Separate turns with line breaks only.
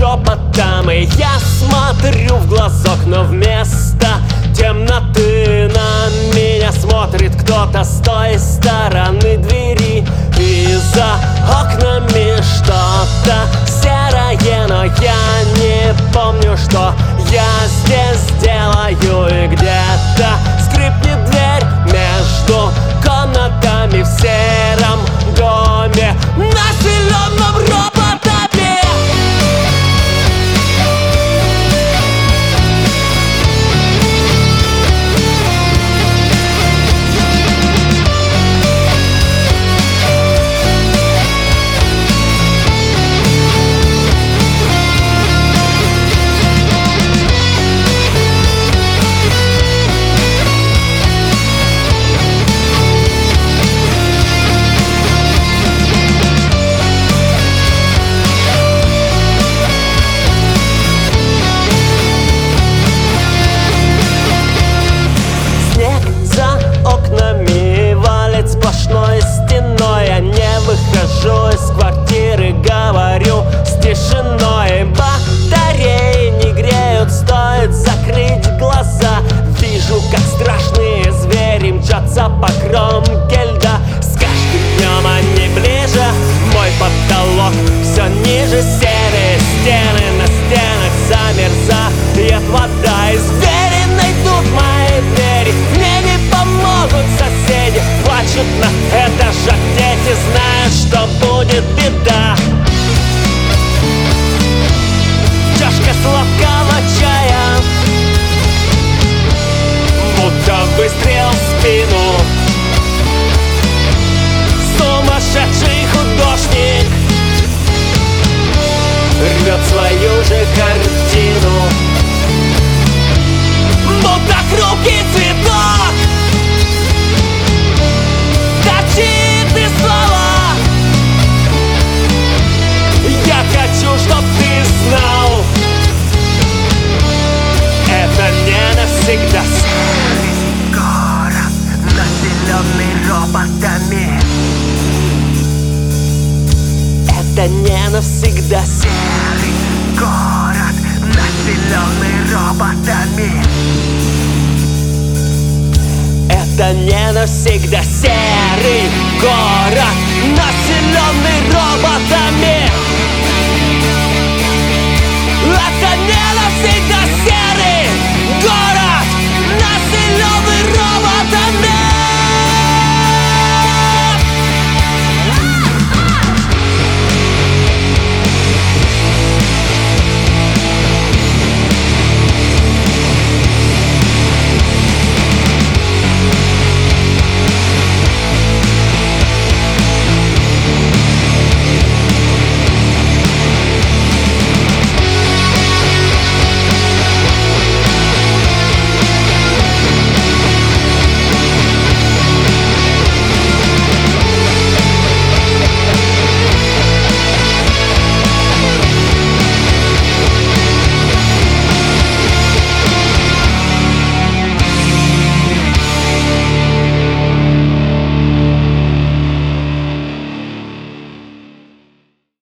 шепотом. И я смотрю в глазок, но вместо темноты на меня смотрит кто-то с той стороны двери. И за окнами что-то серое, но я не помню, что я здесь делаю. И где-то скрипнет дверь между комнатами в сером доме, населенном роботами. Сплошной стеной я не выхожу из квартиры, говорю с тишиной. Батареи не греют, стоит закрыть глаза. Вижу, как страшные звери мчатся по кромке льда. С каждым днем они ближе, мой потолок все ниже. Серые стены, на стенах замерзает вода. Из двери найдут мои двери, мне не помогут соседи. Плачут на этажах дети, знают, что будет беда. Чашка сладкого чая, будто выстрел в спину. Сумасшедший художник рвет свою же картину, будто хрупкий цветок торчит из слова. Я хочу, чтоб ты знал, это не навсегда.
Серый город, населенный роботами.
Это не навсегда.
Серый город, населенный роботами.
Это не навсегда. Серый город, населенный